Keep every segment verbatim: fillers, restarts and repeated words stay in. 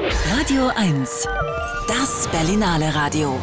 Radio eins, das Berlinale Radio.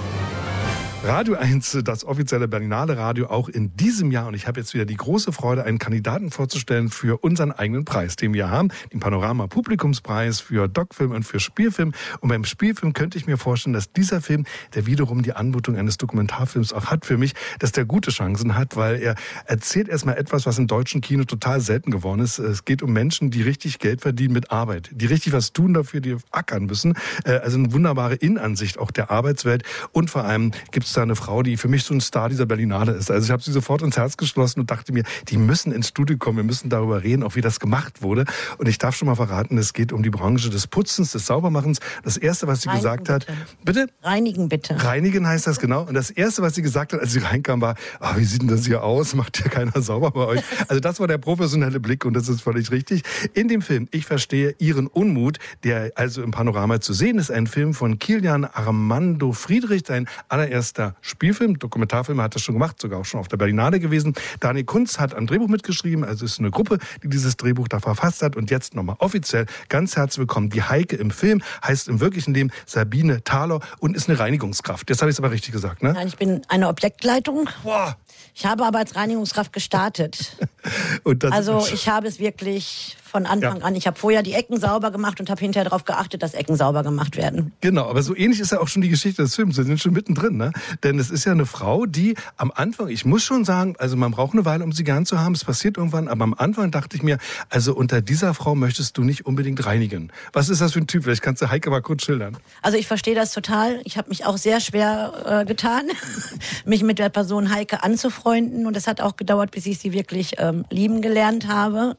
Radio eins, das offizielle Berlinale Radio, auch in diesem Jahr. Und ich habe jetzt wieder die große Freude, einen Kandidaten vorzustellen für unseren eigenen Preis, den wir haben. Den Panorama-Publikumspreis für Doc-Film und für Spielfilm. Und beim Spielfilm könnte ich mir vorstellen, dass dieser Film, der wiederum die Anmutung eines Dokumentarfilms auch hat für mich, dass der gute Chancen hat, weil er erzählt erstmal etwas, was im deutschen Kino total selten geworden ist. Es geht um Menschen, die richtig Geld verdienen mit Arbeit, die richtig was tun dafür, die ackern müssen. Also eine wunderbare Innenansicht auch der Arbeitswelt. Und vor allem gibt es da eine Frau, die für mich so ein Star dieser Berlinale ist. Also ich habe sie sofort ins Herz geschlossen und dachte mir, die müssen ins Studio kommen, wir müssen darüber reden, auch wie das gemacht wurde. Und ich darf schon mal verraten, es geht um die Branche des Putzens, des Saubermachens. Das Erste, was sie Reinigen gesagt hat... Bitte. Bitte? Reinigen bitte. Reinigen heißt das, genau. Und das Erste, was sie gesagt hat, als sie reinkam, war, oh, wie sieht denn das hier aus? Macht hier keiner sauber bei euch? Also das war der professionelle Blick und das ist völlig richtig. In dem Film Ich verstehe Ihren Unmut, der also im Panorama zu sehen ist, ein Film von Kilian Armando Friedrich, sein allererster Spielfilm, Dokumentarfilm, hat das schon gemacht, sogar auch schon auf der Berlinale gewesen. Daniel Kunz hat am Drehbuch mitgeschrieben, also es ist eine Gruppe, die dieses Drehbuch da verfasst hat. Und jetzt nochmal offiziell ganz herzlich willkommen. Die Heike im Film heißt im wirklichen Leben Sabine Thaler und ist eine Reinigungskraft. Jetzt habe ich es aber richtig gesagt, ne? Nein, ich bin eine Objektleitung. Boah. Ich habe aber als Reinigungskraft gestartet. Und das also ich habe es wirklich von Anfang ja. an. Ich habe vorher die Ecken sauber gemacht und habe hinterher darauf geachtet, dass Ecken sauber gemacht werden. Genau, aber so ähnlich ist ja auch schon die Geschichte des Films. Wir sind schon mittendrin, ne? Denn es ist ja eine Frau, die am Anfang, ich muss schon sagen, also man braucht eine Weile, um sie gern zu haben. Es passiert irgendwann, aber am Anfang dachte ich mir, also unter dieser Frau möchtest du nicht unbedingt reinigen. Was ist das für ein Typ? Vielleicht kannst du Heike mal kurz schildern. Also ich verstehe das total. Ich habe mich auch sehr schwer äh, getan, mich mit der Person Heike anzufreunden. Und es hat auch gedauert, bis ich sie wirklich ähm, lieben gelernt habe,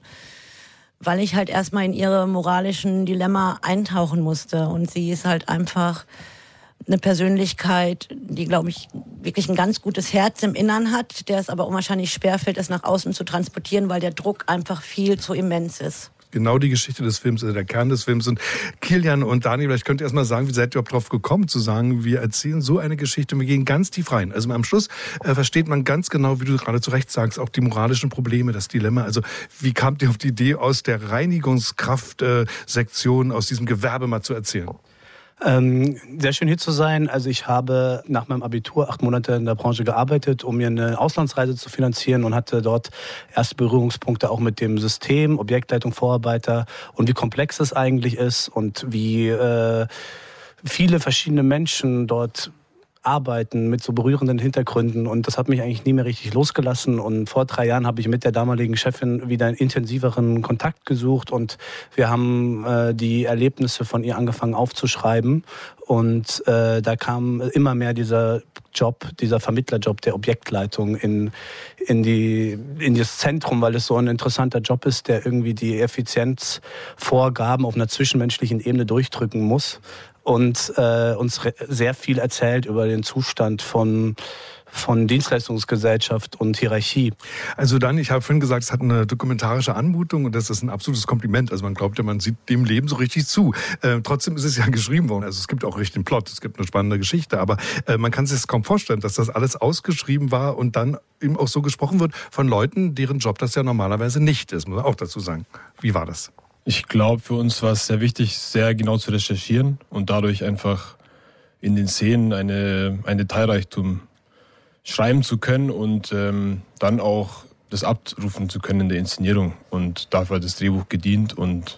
weil ich halt erstmal in ihre moralischen Dilemma eintauchen musste. Und sie ist halt einfach eine Persönlichkeit, die, glaube ich, wirklich ein ganz gutes Herz im Innern hat, der es aber unwahrscheinlich schwerfällt, es nach außen zu transportieren, weil der Druck einfach viel zu immens ist. Genau die Geschichte des Films, also der Kern des Films. Und Kilian und Daniel, vielleicht könnt ihr erst mal sagen, wie seid ihr überhaupt drauf gekommen, zu sagen, wir erzählen so eine Geschichte und wir gehen ganz tief rein. Also am Schluss äh, versteht man ganz genau, wie du gerade zu Recht sagst, auch die moralischen Probleme, das Dilemma. Also wie kamt ihr auf die Idee, aus der Reinigungskraft-Sektion, äh, aus diesem Gewerbe mal zu erzählen? Ähm, sehr schön hier zu sein. Also ich habe nach meinem Abitur acht Monate in der Branche gearbeitet, um mir eine Auslandsreise zu finanzieren und hatte dort erste Berührungspunkte auch mit dem System, Objektleitung, Vorarbeiter und wie komplex es eigentlich ist und wie äh, viele verschiedene Menschen dort arbeiten mit so berührenden Hintergründen und das hat mich eigentlich nie mehr richtig losgelassen und vor drei Jahren habe ich mit der damaligen Chefin wieder einen intensiveren Kontakt gesucht und wir haben äh, die Erlebnisse von ihr angefangen aufzuschreiben und äh, da kam immer mehr dieser Job, dieser Vermittlerjob der Objektleitung in, in, die, in das Zentrum, weil es so ein interessanter Job ist, der irgendwie die Effizienzvorgaben auf einer zwischenmenschlichen Ebene durchdrücken muss. Und äh, uns sehr viel erzählt über den Zustand von, von Dienstleistungsgesellschaft und Hierarchie. Also dann, ich habe vorhin gesagt, es hat eine dokumentarische Anmutung und das ist ein absolutes Kompliment. Also man glaubt ja, man sieht dem Leben so richtig zu. Äh, trotzdem ist es ja geschrieben worden. Also es gibt auch richtig einen Plot, es gibt eine spannende Geschichte, aber äh, man kann sich das kaum vorstellen, dass das alles ausgeschrieben war und dann eben auch so gesprochen wird von Leuten, deren Job das ja normalerweise nicht ist, muss man auch dazu sagen. Wie war das? Ich glaube, für uns war es sehr wichtig, sehr genau zu recherchieren und dadurch einfach in den Szenen eine, ein Detailreichtum schreiben zu können und ähm, dann auch das abrufen zu können in der Inszenierung. Und dafür hat das Drehbuch gedient und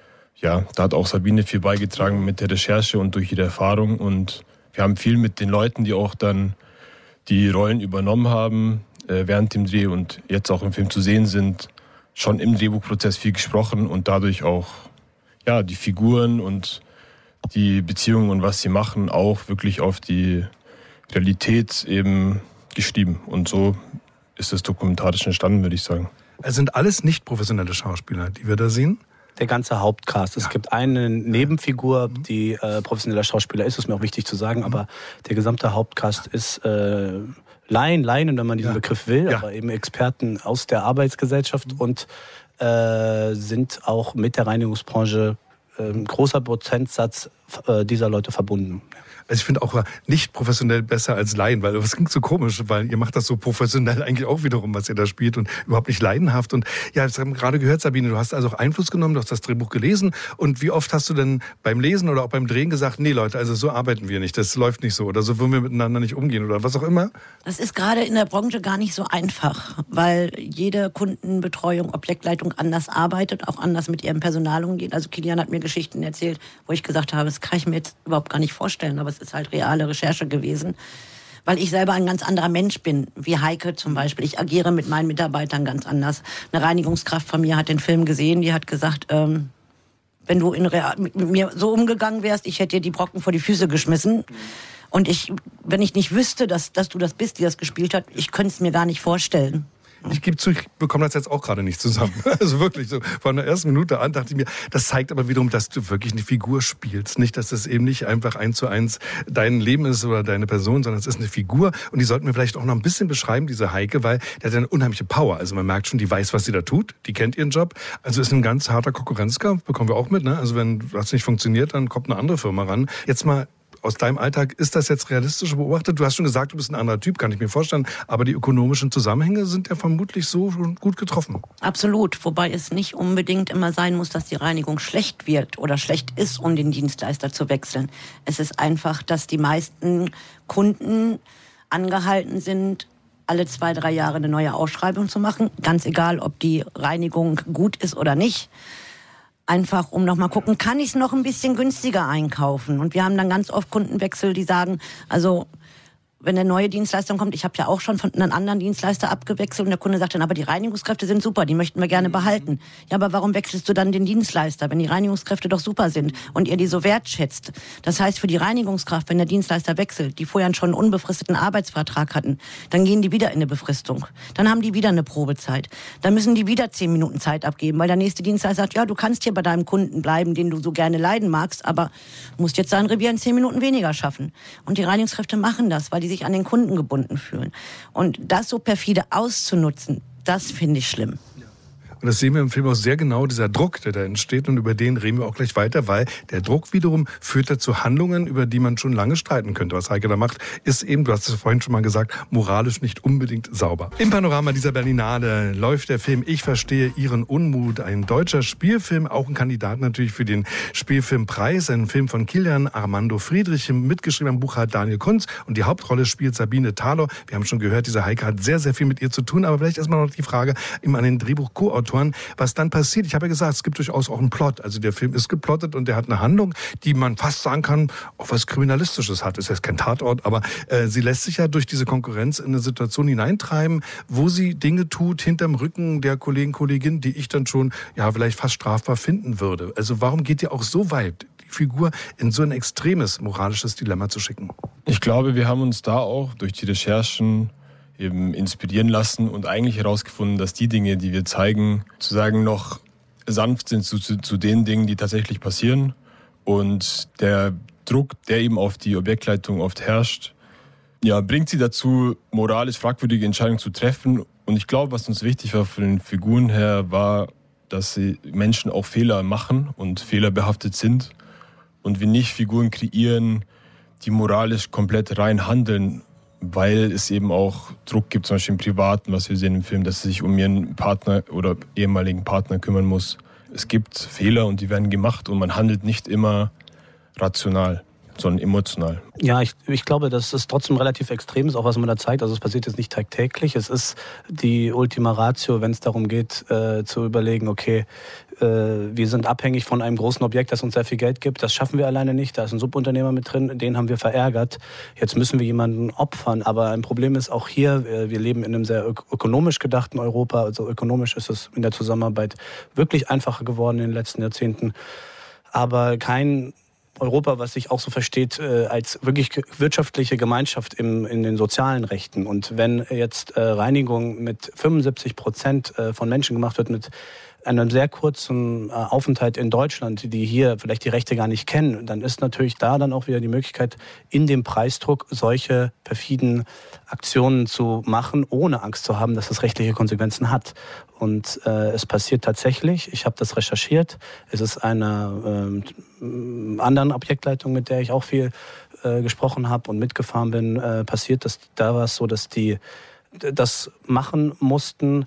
ja, da hat auch Sabine viel beigetragen mit der Recherche und durch ihre Erfahrung. Und wir haben viel mit den Leuten, die auch dann die Rollen übernommen haben äh, während dem Dreh und jetzt auch im Film zu sehen sind, schon im Drehbuchprozess viel gesprochen und dadurch auch ja, die Figuren und die Beziehungen und was sie machen auch wirklich auf die Realität eben geschrieben. Und so ist das dokumentarisch entstanden, würde ich sagen. Es sind alles nicht professionelle Schauspieler, die wir da sehen? Der ganze Hauptcast. Es ja. gibt eine Nebenfigur, die äh, professioneller Schauspieler ist, ist mir auch wichtig zu sagen, mhm. aber der gesamte Hauptcast ist äh, Laien, Laien, wenn man diesen ja. Begriff will, ja. aber eben Experten aus der Arbeitsgesellschaft mhm. und äh, sind auch mit der Reinigungsbranche äh, ein großer Prozentsatz äh, dieser Leute verbunden. Also ich finde auch nicht professionell besser als Laien, weil das klingt so komisch, weil ihr macht das so professionell eigentlich auch wiederum, was ihr da spielt und überhaupt nicht leidenhaft. Und ja, wir haben gerade gehört, Sabine, du hast also auch Einfluss genommen, du hast das Drehbuch gelesen. Und wie oft hast du denn beim Lesen oder auch beim Drehen gesagt, nee Leute, also so arbeiten wir nicht, das läuft nicht so oder so wollen wir miteinander nicht umgehen oder was auch immer? Das ist gerade in der Branche gar nicht so einfach, weil jede Kundenbetreuung, Objektleitung anders arbeitet, auch anders mit ihrem Personal umgeht. Also Kilian hat mir Geschichten erzählt, wo ich gesagt habe, das kann ich mir jetzt überhaupt gar nicht vorstellen, aber es ist halt reale Recherche gewesen, weil ich selber ein ganz anderer Mensch bin, wie Heike zum Beispiel. Ich agiere mit meinen Mitarbeitern ganz anders. Eine Reinigungskraft von mir hat den Film gesehen, die hat gesagt, ähm, wenn du in Real, mit mir so umgegangen wärst, ich hätte dir die Brocken vor die Füße geschmissen. Und ich, wenn ich nicht wüsste, dass, dass du das bist, die das gespielt hat, ich könnte es mir gar nicht vorstellen. Ich gebe zu, ich bekomme das jetzt auch gerade nicht zusammen. Also wirklich so von der ersten Minute an dachte ich mir, das zeigt aber wiederum, dass du wirklich eine Figur spielst. Nicht, dass das eben nicht einfach eins zu eins dein Leben ist oder deine Person, sondern es ist eine Figur. Und die sollten wir vielleicht auch noch ein bisschen beschreiben, diese Heike, weil der hat eine unheimliche Power. Also man merkt schon, die weiß, was sie da tut. Die kennt ihren Job. Also ist ein ganz harter Konkurrenzkampf, bekommen wir auch mit. Ne? Also wenn das nicht funktioniert, dann kommt eine andere Firma ran. Jetzt mal aus deinem Alltag, ist das jetzt realistisch beobachtet? Du hast schon gesagt, du bist ein anderer Typ, kann ich mir vorstellen. Aber die ökonomischen Zusammenhänge sind ja vermutlich so gut getroffen. Absolut. Wobei es nicht unbedingt immer sein muss, dass die Reinigung schlecht wird oder schlecht ist, um den Dienstleister zu wechseln. Es ist einfach, dass die meisten Kunden angehalten sind, alle zwei, drei Jahre eine neue Ausschreibung zu machen. Ganz egal, ob die Reinigung gut ist oder nicht. Einfach um noch mal gucken, kann ich es noch ein bisschen günstiger einkaufen? Und wir haben dann ganz oft Kundenwechsel, die sagen, also wenn eine neue Dienstleistung kommt, ich habe ja auch schon von einem anderen Dienstleister abgewechselt und der Kunde sagt dann, aber die Reinigungskräfte sind super, die möchten wir gerne behalten. Ja, aber warum wechselst du dann den Dienstleister, wenn die Reinigungskräfte doch super sind und ihr die so wertschätzt? Das heißt, für die Reinigungskraft, wenn der Dienstleister wechselt, die vorher schon einen unbefristeten Arbeitsvertrag hatten, dann gehen die wieder in eine Befristung. Dann haben die wieder eine Probezeit. Dann müssen die wieder zehn Minuten Zeit abgeben, weil der nächste Dienstleister sagt, ja, du kannst hier bei deinem Kunden bleiben, den du so gerne leiden magst, aber musst jetzt dein Revier in zehn Minuten weniger schaffen. Und die Reinigungskräfte machen das, weil die sich an den Kunden gebunden fühlen. Und das so perfide auszunutzen, das finde ich schlimm. Und das sehen wir im Film auch sehr genau, dieser Druck, der da entsteht. Und über den reden wir auch gleich weiter, weil der Druck wiederum führt dazu Handlungen, über die man schon lange streiten könnte. Was Heike da macht, ist eben, du hast es vorhin schon mal gesagt, moralisch nicht unbedingt sauber. Im Panorama dieser Berlinale läuft der Film Ich verstehe Ihren Unmut. Ein deutscher Spielfilm, auch ein Kandidat natürlich für den Spielfilmpreis. Ein Film von Kilian Armando Friedrich. Mitgeschrieben am Buch hat Daniel Kunz. Und die Hauptrolle spielt Sabine Thalor. Wir haben schon gehört, diese Heike hat sehr, sehr viel mit ihr zu tun. Aber vielleicht erstmal noch die Frage eben an den Drehbuch-Co-Autor. Was dann passiert. Ich habe ja gesagt, es gibt durchaus auch einen Plot. Also der Film ist geplottet und der hat eine Handlung, die man fast sagen kann, auch was Kriminalistisches hat. Ist jetzt kein Tatort, aber äh, sie lässt sich ja durch diese Konkurrenz in eine Situation hineintreiben, wo sie Dinge tut hinterm Rücken der Kollegen, Kollegin, die ich dann schon ja vielleicht fast strafbar finden würde. Also warum geht ihr auch so weit, die Figur in so ein extremes moralisches Dilemma zu schicken? Ich glaube, wir haben uns da auch durch die Recherchen eben inspirieren lassen und eigentlich herausgefunden, dass die Dinge, die wir zeigen, sozusagen noch sanft sind zu, zu, zu den Dingen, die tatsächlich passieren. Und der Druck, der eben auf die Objektleitung oft herrscht, ja, bringt sie dazu, moralisch fragwürdige Entscheidungen zu treffen. Und ich glaube, was uns wichtig war von den Figuren her, war, dass sie Menschen auch Fehler machen und fehlerbehaftet sind. Und wir nicht Figuren kreieren, die moralisch komplett rein handeln, weil es eben auch Druck gibt, zum Beispiel im Privaten, was wir sehen im Film, dass sie sich um ihren Partner oder ehemaligen Partner kümmern muss. Es gibt Fehler und die werden gemacht und man handelt nicht immer rational, sondern emotional. Ja, ich, ich glaube, dass es trotzdem relativ extrem ist, auch was man da zeigt. Also es passiert jetzt nicht tagtäglich. Es ist die Ultima Ratio, wenn es darum geht, äh, zu überlegen, okay, äh, wir sind abhängig von einem großen Objekt, das uns sehr viel Geld gibt. Das schaffen wir alleine nicht. Da ist ein Subunternehmer mit drin, den haben wir verärgert. Jetzt müssen wir jemanden opfern. Aber ein Problem ist auch hier, wir leben in einem sehr ök- ökonomisch gedachten Europa. Also ökonomisch ist es in der Zusammenarbeit wirklich einfacher geworden in den letzten Jahrzehnten. Aber kein Europa, was sich auch so versteht äh, als wirklich wirtschaftliche Gemeinschaft im, in den sozialen Rechten. Und wenn jetzt äh, Reinigung mit fünfundsiebzig Prozent äh, von Menschen gemacht wird, mit einem sehr kurzen äh, Aufenthalt in Deutschland, die hier vielleicht die Rechte gar nicht kennen, dann ist natürlich da dann auch wieder die Möglichkeit, in dem Preisdruck solche perfiden Aktionen zu machen, ohne Angst zu haben, dass das rechtliche Konsequenzen hat. Und äh, es passiert tatsächlich, ich habe das recherchiert, es ist einer ähm, anderen Objektleitung, mit der ich auch viel äh, gesprochen habe und mitgefahren bin, äh, passiert, dass da war es so, dass die das machen mussten,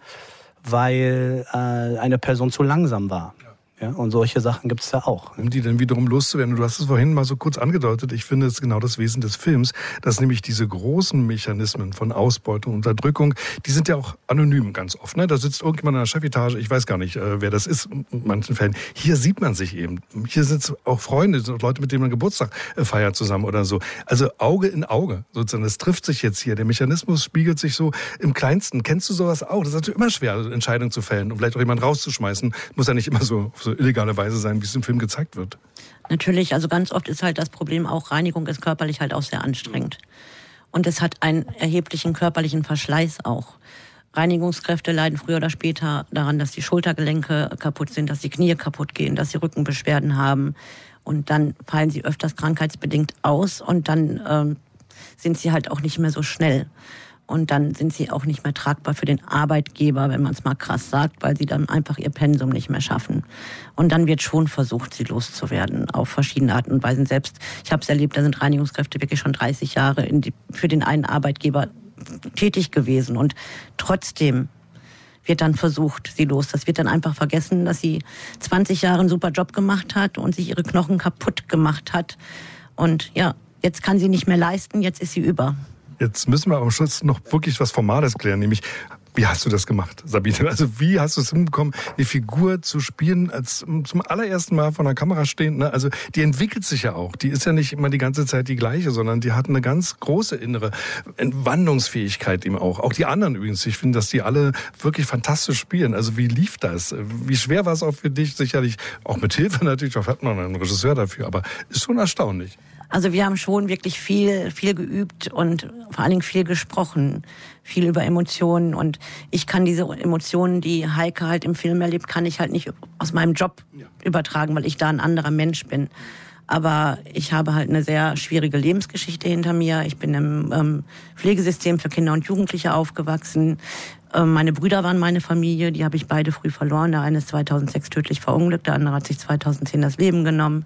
weil äh, eine Person zu langsam war. Ja, und solche Sachen gibt es ja auch. Um die dann wiederum loszuwerden. Du hast es vorhin mal so kurz angedeutet. Ich finde, es ist genau das Wesen des Films, dass nämlich diese großen Mechanismen von Ausbeutung, Unterdrückung, die sind ja auch anonym ganz oft. Ne? Da sitzt irgendjemand in der Chefetage, ich weiß gar nicht, äh, wer das ist in manchen Fällen. Hier sieht man sich eben. Hier sitzen auch Freunde, Leute, mit denen man Geburtstag äh, feiert zusammen oder so. Also Auge in Auge sozusagen. Das trifft sich jetzt hier. Der Mechanismus spiegelt sich so im Kleinsten. Kennst du sowas auch? Das ist natürlich immer schwer, Entscheidungen zu fällen und vielleicht auch jemanden rauszuschmeißen. Muss ja nicht immer so, so illegale Weise sein, wie es im Film gezeigt wird. Natürlich, also ganz oft ist halt das Problem auch, Reinigung ist körperlich halt auch sehr anstrengend. Und es hat einen erheblichen körperlichen Verschleiß auch. Reinigungskräfte leiden früher oder später daran, dass die Schultergelenke kaputt sind, dass die Knie kaputt gehen, dass sie Rückenbeschwerden haben. Und dann fallen sie öfters krankheitsbedingt aus und dann ähm, sind sie halt auch nicht mehr so schnell. Und dann sind sie auch nicht mehr tragbar für den Arbeitgeber, wenn man es mal krass sagt, weil sie dann einfach ihr Pensum nicht mehr schaffen. Und dann wird schon versucht, sie loszuwerden, auf verschiedene Arten und Weisen. Selbst, ich habe es erlebt, da sind Reinigungskräfte wirklich schon dreißig Jahre in die, für den einen Arbeitgeber tätig gewesen. Und trotzdem wird dann versucht, sie los. Das wird dann einfach vergessen, dass sie zwanzig Jahre einen super Job gemacht hat und sich ihre Knochen kaputt gemacht hat. Und ja, jetzt kann sie nicht mehr leisten, jetzt ist sie über. Jetzt müssen wir am Schluss noch wirklich was Formales klären, nämlich, wie hast du das gemacht, Sabine? Also wie hast du es hinbekommen, eine Figur zu spielen, als zum allerersten Mal vor der Kamera stehen? Ne? Also die entwickelt sich ja auch. Die ist ja nicht immer die ganze Zeit die gleiche, sondern die hat eine ganz große innere Wandlungsfähigkeit eben auch. Auch die anderen übrigens. Ich finde, dass die alle wirklich fantastisch spielen. Also wie lief das? Wie schwer war es auch für dich? Sicherlich auch mit Hilfe natürlich. Da hat man einen Regisseur dafür, aber ist schon erstaunlich. Also wir haben schon wirklich viel, viel geübt und vor allen Dingen viel gesprochen, viel über Emotionen. Und ich kann diese Emotionen, die Heike halt im Film erlebt, kann ich halt nicht aus meinem Job übertragen, weil ich da ein anderer Mensch bin. Aber ich habe halt eine sehr schwierige Lebensgeschichte hinter mir. Ich bin im ähm, Pflegesystem für Kinder und Jugendliche aufgewachsen. Ähm, meine Brüder waren meine Familie, die habe ich beide früh verloren. Der eine ist zweitausendsechs tödlich verunglückt, der andere hat sich zweitausendzehn das Leben genommen.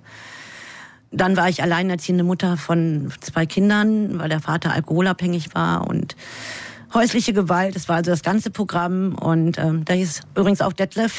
Dann war ich alleinerziehende Mutter von zwei Kindern, weil der Vater alkoholabhängig war und häusliche Gewalt. Das war also das ganze Programm und ähm, da hieß übrigens auch Detlef.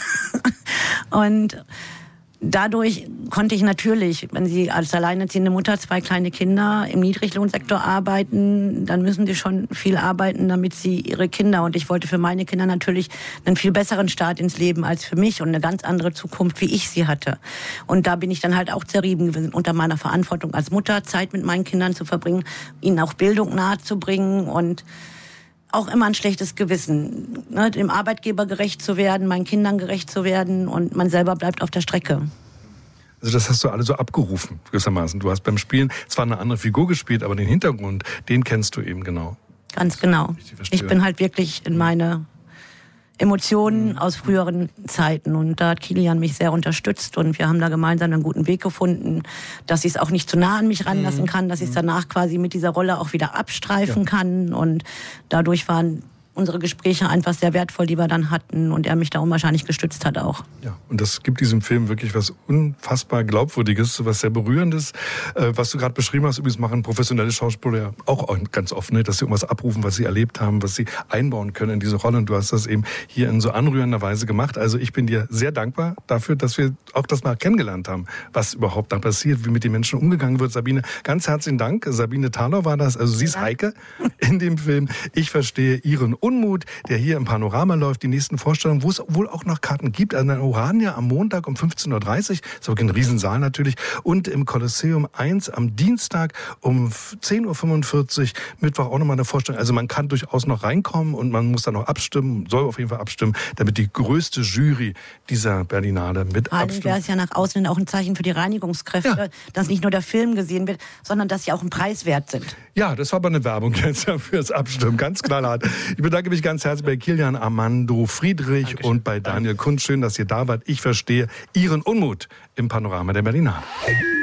Und dadurch konnte ich natürlich, wenn Sie als alleinerziehende Mutter zwei kleine Kinder im Niedriglohnsektor arbeiten, dann müssen Sie schon viel arbeiten, damit Sie Ihre Kinder, und ich wollte für meine Kinder natürlich einen viel besseren Start ins Leben als für mich und eine ganz andere Zukunft, wie ich sie hatte. Und da bin ich dann halt auch zerrieben gewesen, unter meiner Verantwortung als Mutter, Zeit mit meinen Kindern zu verbringen, ihnen auch Bildung nahezubringen und auch immer ein schlechtes Gewissen, ne, dem Arbeitgeber gerecht zu werden, meinen Kindern gerecht zu werden und man selber bleibt auf der Strecke. Also das hast du alle so abgerufen, gewissermaßen. Du hast beim Spielen zwar eine andere Figur gespielt, aber den Hintergrund, den kennst du eben genau. Ganz genau. Ich, ich bin halt wirklich in meine Emotionen aus früheren Zeiten. Und da hat Kilian mich sehr unterstützt und wir haben da gemeinsam einen guten Weg gefunden, dass ich es auch nicht zu nah an mich ranlassen kann, dass ich es danach quasi mit dieser Rolle auch wieder abstreifen ja. kann. Und dadurch waren unsere Gespräche einfach sehr wertvoll, die wir dann hatten und er mich da unwahrscheinlich gestützt hat auch. Ja, und das gibt diesem Film wirklich was unfassbar Glaubwürdiges, was sehr Berührendes. Äh, was du gerade beschrieben hast, übrigens machen professionelle Schauspieler auch ganz oft, ne, dass sie irgendwas abrufen, was sie erlebt haben, was sie einbauen können in diese Rolle. Und du hast das eben hier in so anrührender Weise gemacht. Also ich bin dir sehr dankbar dafür, dass wir auch das mal kennengelernt haben, was überhaupt da passiert, wie mit den Menschen umgegangen wird. Sabine, ganz herzlichen Dank. Sabine Thaler war das. Also sie ist Heike in dem Film. Ich verstehe ihren Unmut, der hier im Panorama läuft, die nächsten Vorstellungen, wo es wohl auch noch Karten gibt, an der Orania am Montag um fünfzehn Uhr dreißig, ist aber ein Riesensaal natürlich, und im Kolosseum eins am Dienstag um zehn Uhr fünfundvierzig, Mittwoch auch nochmal eine Vorstellung. Also man kann durchaus noch reinkommen und man muss dann noch abstimmen, soll auf jeden Fall abstimmen, damit die größte Jury dieser Berlinale mit Vor allem abstimmt. wäre es ja nach außen auch ein Zeichen für die Reinigungskräfte, ja. dass nicht nur der Film gesehen wird, sondern dass sie auch einen Preis wert sind. Ja, das war aber eine Werbung jetzt fürs Abstimmen, ganz knallhart. Ich bedanke mich ganz herzlich bei Kilian Armando Friedrich Dankeschön. Und bei Daniel Kunz. Schön, dass ihr da wart. Ich verstehe Ihren Unmut im Panorama der Berlinale.